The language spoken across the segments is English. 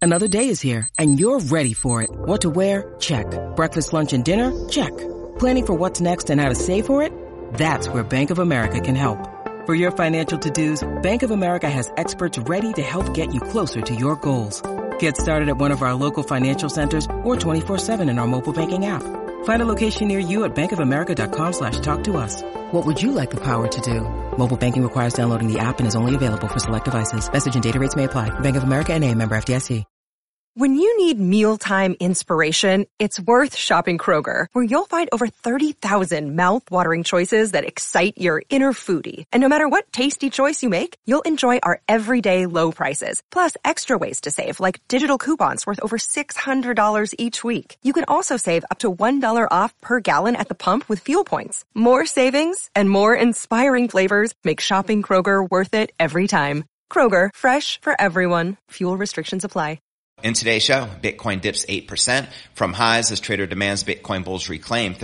Another day is here, and you're ready for it. What to wear? Check. Breakfast, lunch, and dinner? Check. Planning for what's next and how to save for it? That's where Bank of America can help. For your financial to-dos, Bank of America has experts ready to help get you closer to your goals. Get started at one of our local financial centers or 24/7 in our mobile banking app. Find a location near you at bankofamerica.com/talktous. What would you like the power to do? Mobile banking requires downloading the app and is only available for select devices. Message and data rates may apply. Bank of America NA, member FDIC. When you need mealtime inspiration, it's worth shopping Kroger, where you'll find over 30,000 mouth-watering choices that excite your inner foodie. And no matter what tasty choice you make, you'll enjoy our everyday low prices, plus extra ways to save, like digital coupons worth over $600 each week. You can also save up to $1 off per gallon at the pump with fuel points. More savings and more inspiring flavors make shopping Kroger worth it every time. Kroger, fresh for everyone. Fuel restrictions apply. In today's show, Bitcoin dips 8% from highs as trader demands Bitcoin bulls reclaim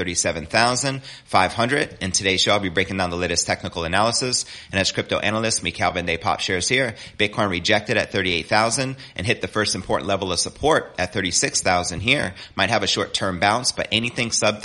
37,500. In today's show, I'll be breaking down the latest technical analysis. And as crypto analyst, Mikhail Van Pop shares here, Bitcoin rejected at 38,000 and hit the first important level of support at 36,000 here. Might have a short-term bounce, but anything sub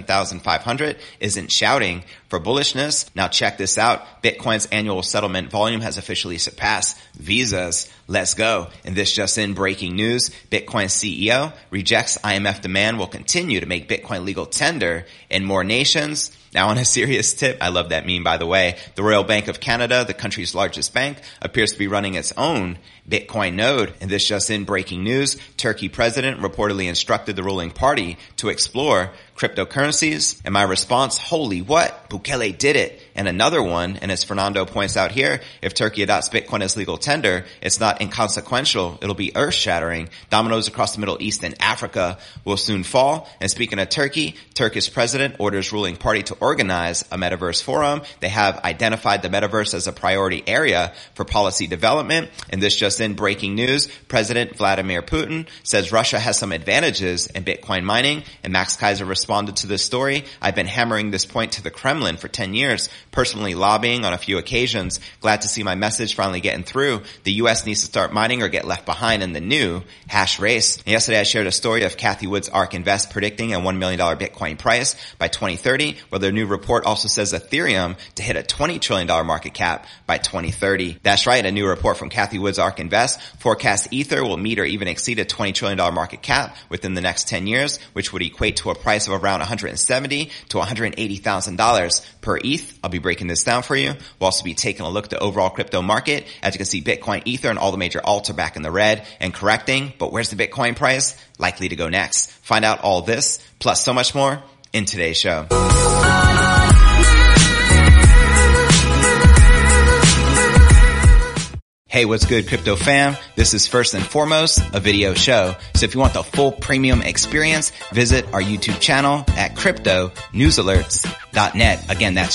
37,500 isn't shouting for bullishness. Now check this out. Bitcoin's annual settlement volume has officially surpassed Visa's. Let's go. And this just in, breaking news. Bitcoin CEO rejects IMF demand will continue to make Bitcoin legal tender in more nations. Now on a serious tip, I love that meme by the way, the Royal Bank of Canada, the country's largest bank, appears to be running its own Bitcoin node. And this just in, breaking news. Turkey president reportedly instructed the ruling party to explore cryptocurrencies. And my response, holy what? Bukele did it. And another one, and as Fernando points out here, if Turkey adopts Bitcoin as legal tender, it's not inconsequential. It'll be earth-shattering. Dominoes across the Middle East and Africa will soon fall. And speaking of Turkey, Turkish president orders ruling party to organize a metaverse forum. They have identified the metaverse as a priority area for policy development. And this just in, breaking news. President Vladimir Putin says Russia has some advantages in Bitcoin mining. And Max Kaiser responded to this story. I've been hammering this point to the Kremlin for 10 years, personally lobbying on a few occasions. Glad to see my message finally getting through. The U.S. needs to start mining or get left behind in the new hash race. And yesterday I shared a story of Cathie Wood's ARK Invest predicting a $1 million Bitcoin price by 2030, where their new report also says Ethereum to hit a $20 trillion market cap by 2030. That's right, a new report from Cathie Wood's ARK Invest forecasts Ether will meet or even exceed a $20 trillion market cap within the next 10 years, which would equate to a price of around $170,000 to $180,000 per ETH. I'll be breaking this down for you. We'll also be taking a look at the overall crypto market. As you can see, Bitcoin, Ether, and all the major alts are back in the red and correcting. But where's the Bitcoin price? Likely to go next. Find out all this, plus so much more, in today's show. Hey, what's good, crypto fam? This is first and foremost a video show. So if you want the full premium experience, visit our YouTube channel at cryptonewsalerts.net. Again, that's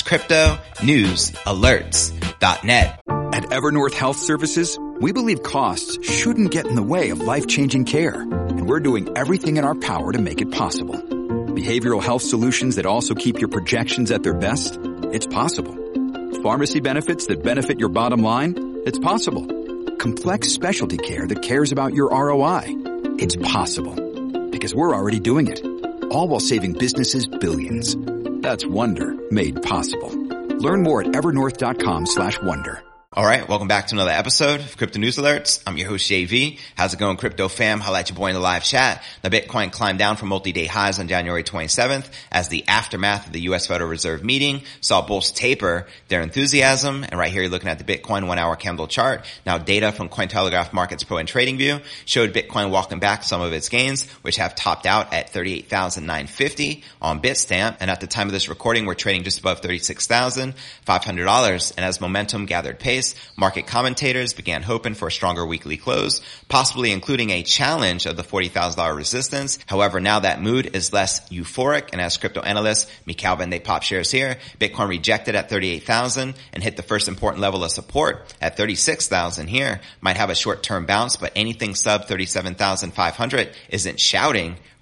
cryptonewsalerts.net. At Evernorth Health Services, we believe costs shouldn't get in the way of life-changing care. And we're doing everything in our power to make it possible. Behavioral health solutions that also keep your projections at their best? It's possible. Pharmacy benefits that benefit your bottom line? It's possible. Complex specialty care that cares about your ROI? It's possible. Because we're already doing it. All while saving businesses billions. That's Wonder made possible. Learn more at evernorth.com/wonder. All right, welcome back to another episode of Crypto News Alerts. I'm your host, JV. How's it going, crypto fam? Highlight your boy in the live chat. Now, Bitcoin climbed down from multi-day highs on January 27th as the aftermath of the U.S. Federal Reserve meeting saw bulls taper their enthusiasm. And right here, you're looking at the Bitcoin 1-hour candle chart. Now, data from Cointelegraph Markets Pro and TradingView showed Bitcoin walking back some of its gains, which have topped out at 38,950 on Bitstamp. And at the time of this recording, we're trading just above $36,500. And as momentum gathered pace, market commentators began hoping for a stronger weekly close, possibly including a challenge of the $40,000 resistance. However, now that mood is less euphoric, and as crypto analyst Mikhail Van Pop shares here, Bitcoin rejected at 38,000 and hit the first important level of support at 36,000 here. Might have a short-term bounce, but anything sub 37,500 isn't shouting for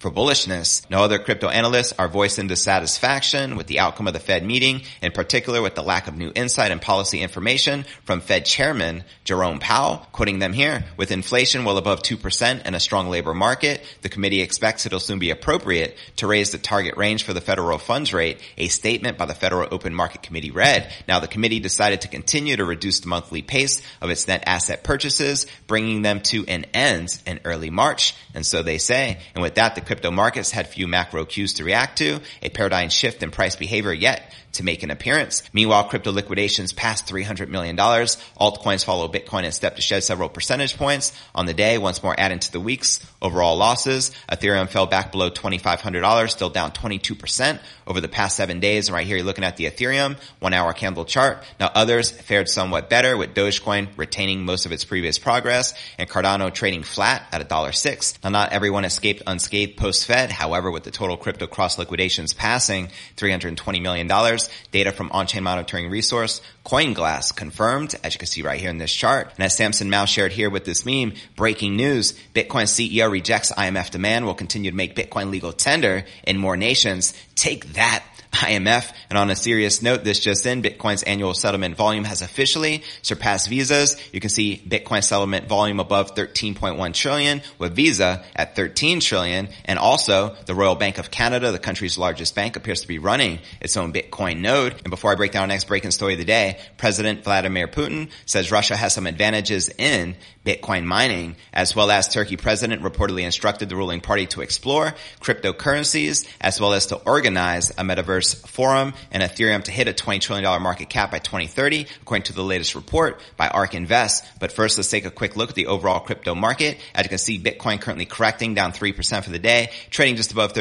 for bullishness. No other crypto analysts are voicing dissatisfaction with the outcome of the Fed meeting, in particular with the lack of new insight and policy information from Fed Chairman Jerome Powell. Quoting them here, with inflation well above 2% and a strong labor market, the committee expects it'll soon be appropriate to raise the target range for the federal funds rate, a statement by the Federal Open Market Committee read. Now, the committee decided to continue to reduce the monthly pace of its net asset purchases, bringing them to an end in early March, and so they say. And with that, the crypto markets had few macro cues to react to, a paradigm shift in price behavior yet to make an appearance. Meanwhile, crypto liquidations passed $300 million. Altcoins follow Bitcoin and stepped to shed several percentage points on the day, once more adding to the week's overall losses. Ethereum fell back below $2,500, still down 22% over the past 7 days. And right here, you're looking at the Ethereum 1-hour candle chart. Now, others fared somewhat better, with Dogecoin retaining most of its previous progress and Cardano trading flat at $1.06. Now, not everyone escaped unscathed post-Fed. However, with the total crypto cross liquidations passing $320 million, data from on-chain monitoring resource CoinGlass confirmed, as you can see right here in this chart. And as Samson Mao shared here with this meme, breaking news, Bitcoin CEO rejects IMF demand, will continue to make Bitcoin legal tender in more nations. Take that, IMF. And on a serious note, this just in, Bitcoin's annual settlement volume has officially surpassed Visa's. You can see Bitcoin settlement volume above 13.1 trillion, with Visa at 13 trillion. And also, the Royal Bank of Canada, the country's largest bank, appears to be running its own Bitcoin node. And before I break down our next breaking story of the day, President Vladimir Putin says Russia has some advantages in Bitcoin mining, as well as Turkey president reportedly instructed the ruling party to explore cryptocurrencies, as well as to organize a metaverse forum and Ethereum to hit a $20 trillion market cap by 2030, according to the latest report by ARK Invest. But first, let's take a quick look at the overall crypto market. As you can see, Bitcoin currently correcting, down 3% for the day, trading just above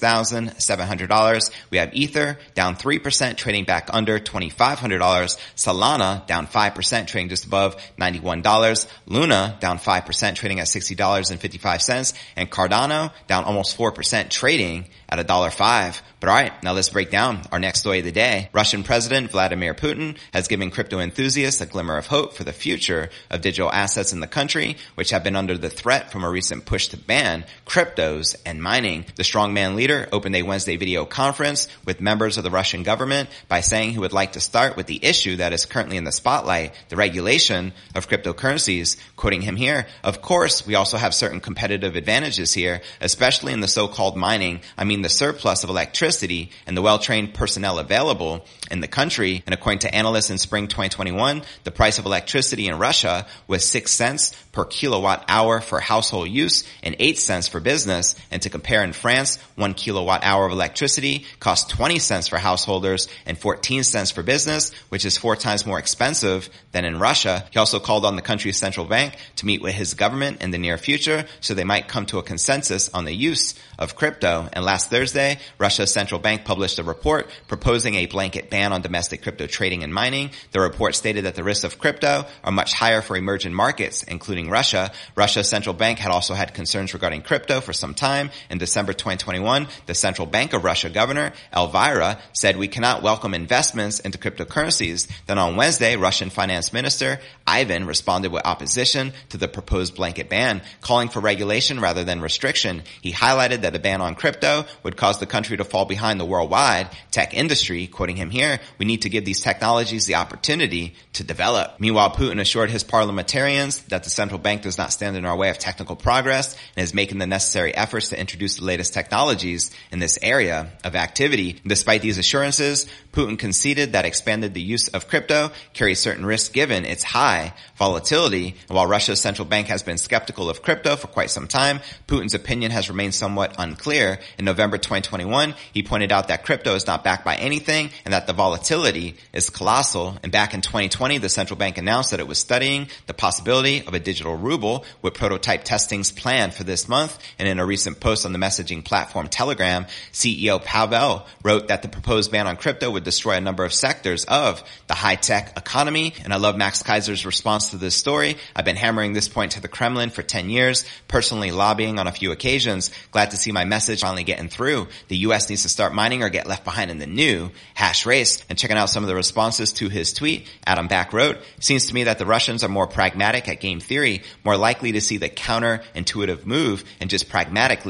$36,700. We have Ether down 3%, trading back under $2,500. Solana down 5%, trading just above $91. Luna down 5%, trading at $60.55. And Cardano down almost 4%, trading at $1.05. But all right, now let's break down our next story of the day. Russian President Vladimir Putin has given crypto enthusiasts a glimmer of hope for the future of digital assets in the country, which have been under the threat from a recent push to ban cryptos and mining. The strongman leader opened a Wednesday video conference with members of the Russian government by saying he would like to start with the issue that is currently in the spotlight, the regulation of cryptocurrencies. Quoting him here, "Of course, we also have certain competitive advantages here, especially in the so-called mining. I mean the surplus of electricity and the well-trained personnel available in the country." And according to analysts, in spring 2021, the price of electricity in Russia was 6 cents per kilowatt hour for household use and 8 cents for business. And to compare, in France, 1 kilowatt hour of electricity costs 20 cents for householders and 14 cents for business, which is 4 times more expensive than in Russia. He also called on the country's central bank to meet with his government in the near future so they might come to a consensus on the use of crypto. And last Thursday, Russia's central bank published a report proposing a blanket ban on domestic crypto trading and mining. The report stated that the risks of crypto are much higher for emerging markets, including Russia. Russia's central bank had also had concerns regarding crypto for some time. In December 2021, the Central Bank of Russia governor, Elvira, said we cannot welcome investments into cryptocurrencies. Then on Wednesday, Russian finance minister Ivan responded with opposition to the proposed blanket ban, calling for regulation rather than restriction. He highlighted that a ban on crypto would cause the country to fall behind the worldwide tech industry. Quoting him here, "We need to give these technologies the opportunity to develop." Meanwhile, Putin assured his parliamentarians that the central bank does not stand in our way of technical progress and is making the necessary efforts to introduce the latest technologies in this area of activity. Despite these assurances, Putin conceded that expanded the use of crypto carries certain risks given its high volatility. And while Russia's central bank has been skeptical of crypto for quite some time, Putin's opinion has remained somewhat unclear. In November 2021, he pointed out that crypto is not backed by anything and that the volatility is colossal. And back in 2020, the central bank announced that it was studying the possibility of a digital ruble, with prototype testings planned for this month. And in a recent post on the messaging platform Telegram, CEO Pavel wrote that the proposed ban on crypto would destroy a number of sectors of the high-tech economy. And I love Max Kaiser's response to this story. "I've been hammering this point to the Kremlin for 10 years, personally lobbying on a few occasions. Glad to see my message finally getting through. The U.S. needs to start mining or get left behind in the new hash race." And checking out some of the responses to his tweet, Adam Back wrote, "Seems to me that the Russians are more pragmatic at game theory, more likely to see the counterintuitive move and just pragmatically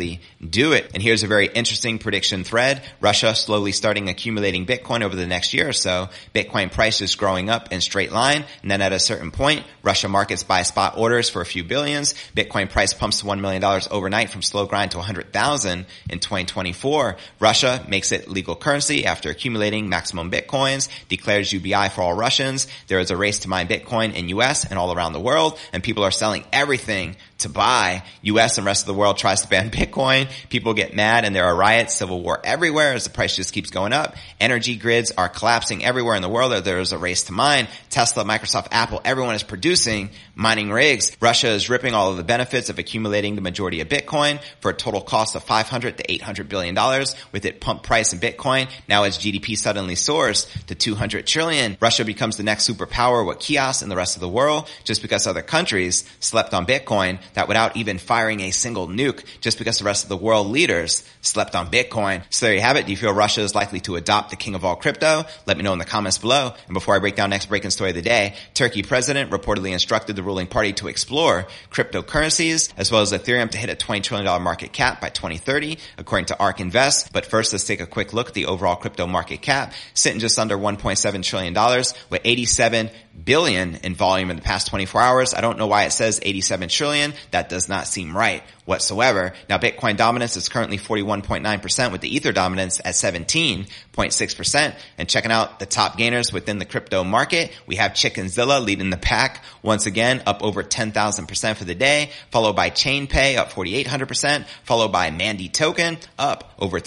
likely do it. And here's a very interesting prediction thread. Russia slowly starting accumulating Bitcoin over the next year or so. Bitcoin price is growing up in straight line. And then at a certain point, Russia markets buy spot orders for a few billions. Bitcoin price pumps to $1 million overnight from slow grind to 100,000 in 2024. Russia makes it legal currency after accumulating maximum Bitcoins, declares UBI for all Russians. There is a race to mine Bitcoin in US and all around the world, and people are selling everything to buy. US and rest of the world tries to ban Bitcoin. People get mad and there are riots, civil war everywhere as the price just keeps going up. Energy grids are collapsing everywhere in the world. There is a race to mine. Tesla, Microsoft, Apple, everyone is producing mining rigs. Russia is ripping all of the benefits of accumulating the majority of Bitcoin for a total cost of $500 to $800 billion, with it pump price in Bitcoin. Now as GDP suddenly soars to 200 trillion, Russia becomes the next superpower with chaos in the rest of the world just because other countries slept on Bitcoin, that without even firing a single nuke, just because the rest of the world leaders slept on Bitcoin. So there you have it. Do you feel Russia is likely to adopt the king of all crypto? Let me know in the comments below. And before I break down next breaking story of the day, Turkey president reportedly instructed the ruling party to explore cryptocurrencies as well as Ethereum to hit a $20 trillion market cap by 2030, according to ARK Invest. But first, let's take a quick look at the overall crypto market cap, sitting just under $1.7 trillion with 87 billion in volume in the past 24 hours. I don't know why it says 87 trillion. That does not seem right whatsoever. Now, Bitcoin dominance is currently 41.9% with the Ether dominance at 17.6%. And checking out the top gainers within the crypto market, we have Chickenzilla leading the pack once again, up over 10,000% for the day, followed by ChainPay up 4,800%, followed by Mandy Token up over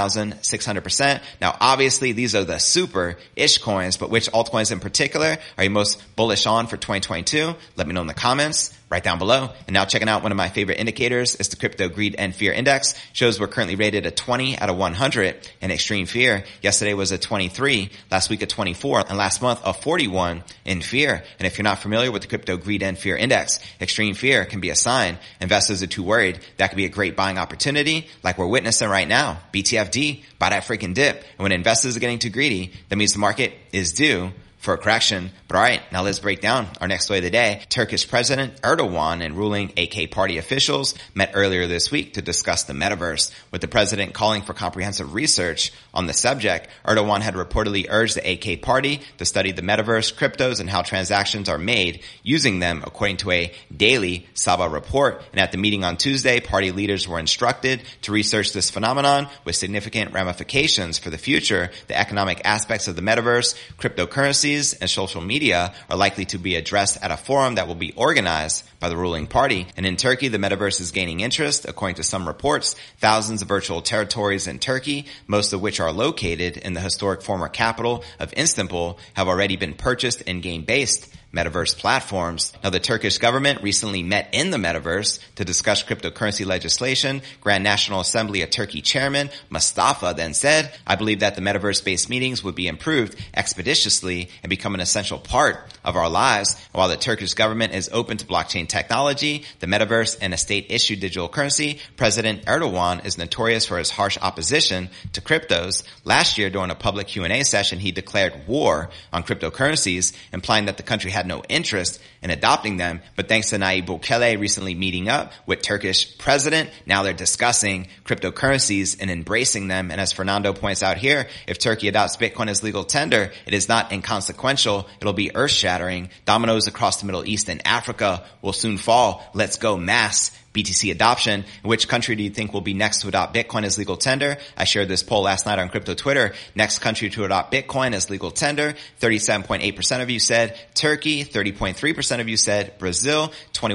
3,600%. Now, obviously, these are the super-ish coins, but which altcoins in particular are you most bullish on for 2022? Let me know in the comments right down below. And now checking out one of my favorite indicators is the Crypto Greed and Fear Index. Shows we're currently rated a 20 out of 100 in extreme fear. Yesterday was a 23, last week a 24, and last month a 41 in fear. And if you're not familiar with the Crypto Greed and Fear Index, extreme fear can be a sign investors are too worried. That could be a great buying opportunity like we're witnessing right now. BTFD, buy that freaking dip. And when investors are getting too greedy, that means the market is due for a correction. But all right, now let's break down our next story of the day. Turkish President Erdogan and ruling AK party officials met earlier this week to discuss the metaverse. With the president calling for comprehensive research on the subject, Erdogan had reportedly urged the AK party to study the metaverse, cryptos, and how transactions are made using them, according to a daily Sabah report. And at the meeting on Tuesday, party leaders were instructed to research this phenomenon with significant ramifications for the future. The economic aspects of the metaverse, cryptocurrency, and social media are likely to be addressed at a forum that will be organized by the ruling party. And in Turkey, the metaverse is gaining interest. According to some reports, thousands of virtual territories in Turkey, most of which are located in the historic former capital of Istanbul, have already been purchased in game-based metaverse platforms. Now, the Turkish government recently met in the metaverse to discuss cryptocurrency legislation. Grand National Assembly of Turkey chairman Mustafa then said, "I believe that the metaverse-based meetings would be improved expeditiously and become an essential part of our lives." While the Turkish government is open to blockchain technology, the metaverse, and a state-issued digital currency, President Erdogan is notorious for his harsh opposition to cryptos. Last year, during a public Q&A session, he declared war on cryptocurrencies, implying that the country had no interest in adopting them. But thanks to Nayib Bukele recently meeting up with Turkish president, now they're discussing cryptocurrencies and embracing them. And as Fernando points out here, if Turkey adopts Bitcoin as legal tender, it is not inconsequential. It'll be earth-shattering. Dominoes across the Middle East and Africa will soon fall. Let's go mass BTC adoption. Which country do you think will be next to adopt Bitcoin as legal tender? I shared this poll last night on Crypto Twitter. Next country to adopt Bitcoin as legal tender, 37.8% of you said Turkey, 30.3% of you said Brazil,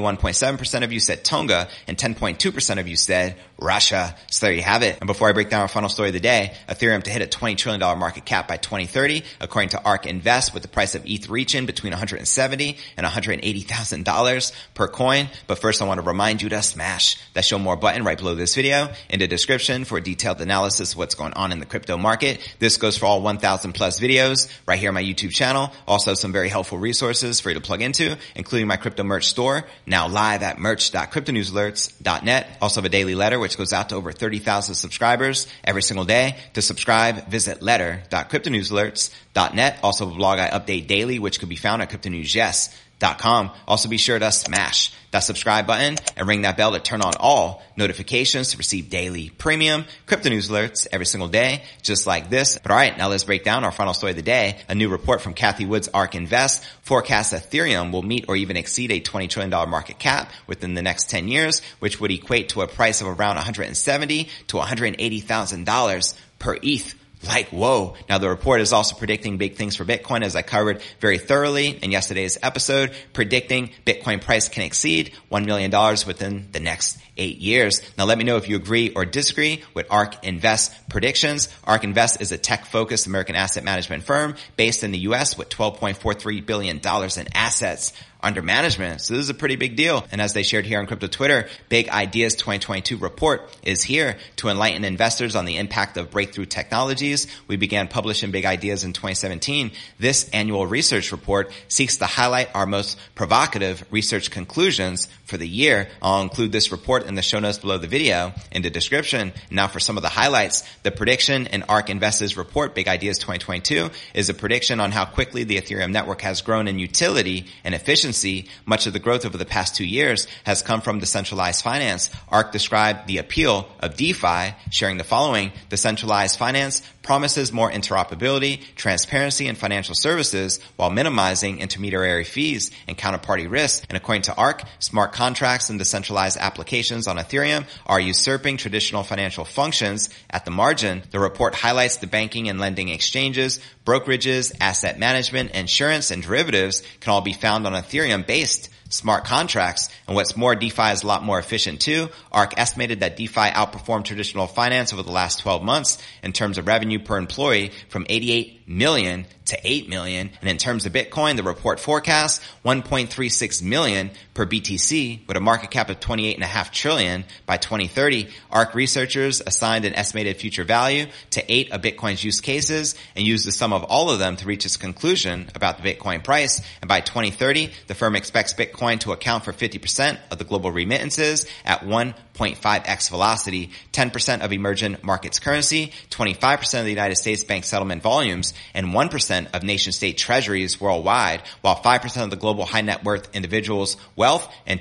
21.7% of you said Tonga, and 10.2% of you said Russia. So there you have it. And before I break down our final story of the day, Ethereum to hit a $20 trillion market cap by 2030, according to ARK Invest, with the price of ETH reaching between $170,000 and $180,000 per coin. But first, I want to remind you to smash that show more button right below this video in the description for a detailed analysis of what's going on in the crypto market. This goes for all 1,000 plus videos right here on my YouTube channel. Also some very helpful resources for you to plug into, including my crypto merch store, now live at merch.cryptonewsalerts.net. Also have a daily letter which goes out to over 30,000 subscribers every single day. To subscribe, visit letter.cryptonewsalerts.net. Also a blog I update daily, which could be found at cryptonewsyes.com. Bitcoindips.com. Also be sure to smash that subscribe button and ring that bell to turn on all notifications to receive daily premium crypto news alerts every single day, just like this. But all right, now let's break down our final story of the day. A new report from Cathie Wood's ARK Invest forecasts Ethereum will meet or even exceed a $20 trillion market cap within the next 10 years, which would equate to a price of around $170,000 to $180,000 per ETH. Like, whoa. Now, the report is also predicting big things for Bitcoin, as I covered very thoroughly in yesterday's episode, predicting Bitcoin price can exceed $1 million within the next 8 years. Now, let me know if you agree or disagree with ARK Invest predictions. ARK Invest is a tech-focused American asset management firm based in the U.S. with $12.43 billion in assets under management. So this is a pretty big deal. And as they shared here on Crypto Twitter, Big Ideas 2022 report is here to enlighten investors on the impact of breakthrough technologies. We began publishing Big Ideas in 2017. This annual research report seeks to highlight our most provocative research conclusions for the year. I'll include this report in the show notes below the video in the description. Now for some of the highlights, the prediction in ARK Invest's report, Big Ideas 2022, is a prediction on how quickly the Ethereum network has grown in utility and efficiency. Much of the growth over the past 2 years has come from decentralized finance. ARK described the appeal of DeFi, sharing the following: decentralized finance promises more interoperability, transparency, and financial services while minimizing intermediary fees and counterparty risk. And according to ARK, smart contracts and decentralized applications on Ethereum are usurping traditional financial functions at the margin. The report highlights the banking and lending exchanges, brokerages, asset management, insurance, and derivatives can all be found on Ethereum-based smart contracts. And what's more, DeFi is a lot more efficient too. ARK estimated that DeFi outperformed traditional finance over the last 12 months in terms of revenue per employee from 88 million to 8 million. And in terms of Bitcoin, the report forecasts 1.36 million per BTC with a market cap of 28.5 trillion by 2030. ARK researchers assigned an estimated future value to 8 of Bitcoin's use cases and used the sum of all of them to reach its conclusion about the Bitcoin price. And by 2030, the firm expects Bitcoin to account for 50% of the global remittances at 1.5x velocity, 10% of emerging markets currency, 25% of the United States bank settlement volumes, and 1% of nation-state treasuries worldwide, while 5% of the global high net worth individuals' wealth and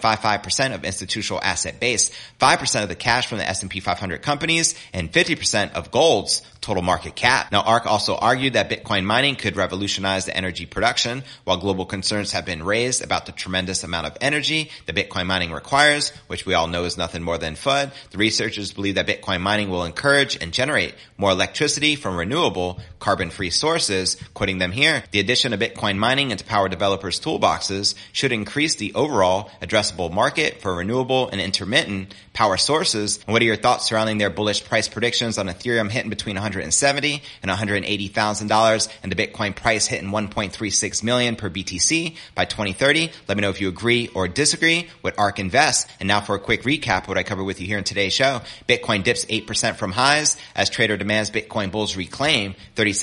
2.55% of institutional asset base, 5% of the cash from the S&P 500 companies, and 50% of gold's total market cap. Now, ARK also argued that Bitcoin mining could revolutionize the energy production. While global concerns have been raised about the tremendous amount of energy that Bitcoin mining requires, which we all know is nothing more than FUD, the researchers believe that Bitcoin mining will encourage and generate more electricity from renewable, carbon-free sources. Quoting them here, the addition of Bitcoin mining into power developers' toolboxes should increase the overall addressable market for renewable and intermittent power sources. And what are your thoughts surrounding their bullish price predictions on Ethereum hitting between $170,000 and $180,000 and the Bitcoin price hitting 1.36 million per BTC by 2030? Let me know if you agree or disagree with ARK Invest. And now for a quick recap of what I covered with you here in today's show. Bitcoin dips 8% from highs as trader demands Bitcoin bulls reclaim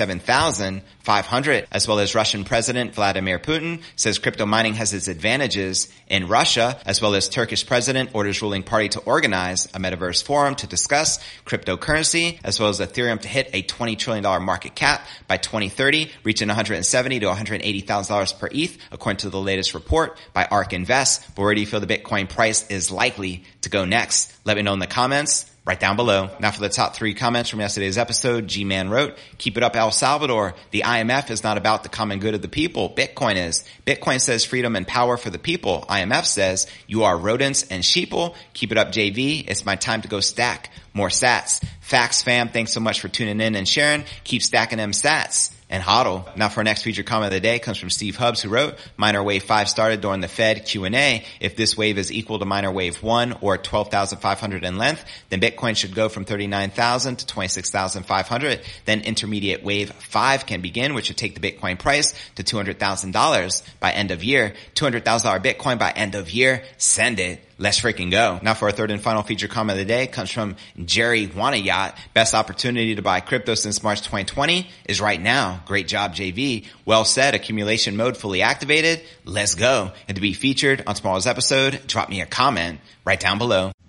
37,500, as well as Russian President Vladimir Putin says crypto mining has its advantages in Russia, as well as Turkish President orders ruling party to organize a metaverse forum to discuss cryptocurrency, as well as Ethereum to hit a $20 trillion market cap by 2030, reaching $170,000 to $180,000 per ETH, according to the latest report by ARK Invest. But where do you feel the Bitcoin price is likely to go next? Let me know in the comments right down below. Now for the top 3 comments from yesterday's episode, G-Man wrote, "Keep it up, El Salvador. The IMF is not about the common good of the people. Bitcoin is. Bitcoin says freedom and power for the people. IMF says you are rodents and sheeple. Keep it up, JV. It's my time to go stack more sats. Facts, fam. Thanks so much for tuning in and sharing. Keep stacking them sats." And hodl. Now for our next featured comment of the day comes from Steve Hubbs, who wrote, "Minor wave 5 started during the Fed Q&A. If this wave is equal to minor wave 1 or 12,500 in length, then Bitcoin should go from 39,000 to 26,500. Then intermediate wave 5 can begin, which should take the Bitcoin price to $200,000 by end of year. $200,000 Bitcoin by end of year. Send it. Let's freaking go." Now for our third and final feature comment of the day comes from Jerry Wanayat. "Best opportunity to buy crypto since March 2020 is right now. Great job, JV. Well said. Accumulation mode fully activated. Let's go." And to be featured on tomorrow's episode, drop me a comment right down below.